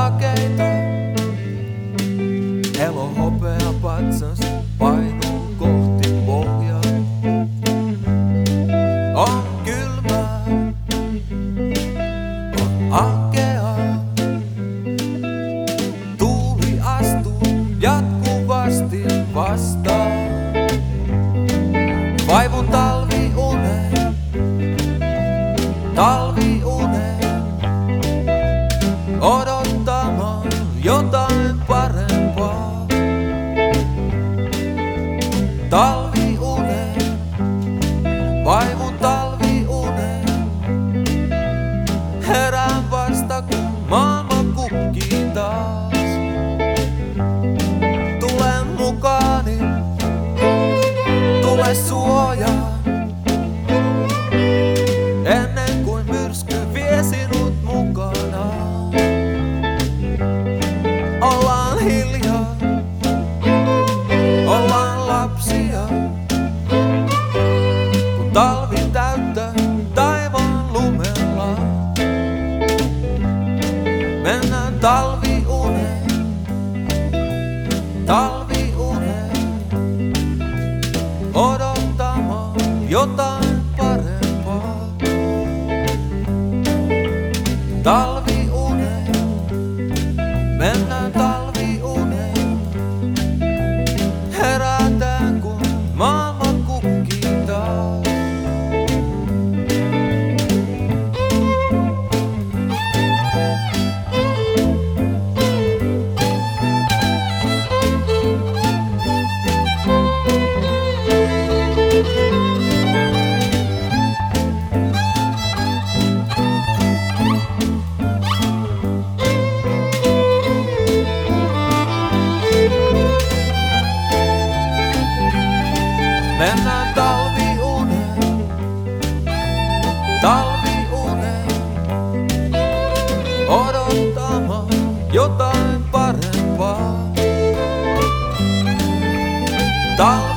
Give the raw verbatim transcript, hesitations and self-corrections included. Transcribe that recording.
sakeita. Elo hopea patsas painuu kohti pohjaa. On kylmää, on ankeaa. Tuuli astuu jatkuvasti vastaan. Vaivun talviuneen, talviuneen, odottamaan jotain parempaa. Talviuneen, vaivun talviuneen, herään vasta kun maailma kukkii taas. Tule mukaani, tule suojaan, ennen kuin myrsky vie sinut mukanaan. Ollaan hiljaa, ollaan lapsia, kun talvi täyttää taivaan lumella. Mennään talviuneen, talviuneen, odottamaan jotain parempaa. Talviuneen, mennään talviuneen, herätään kun maailma kukkii taas. Mennään talviuneen, talviuneen, odottamaan jotain parempaa. Tal-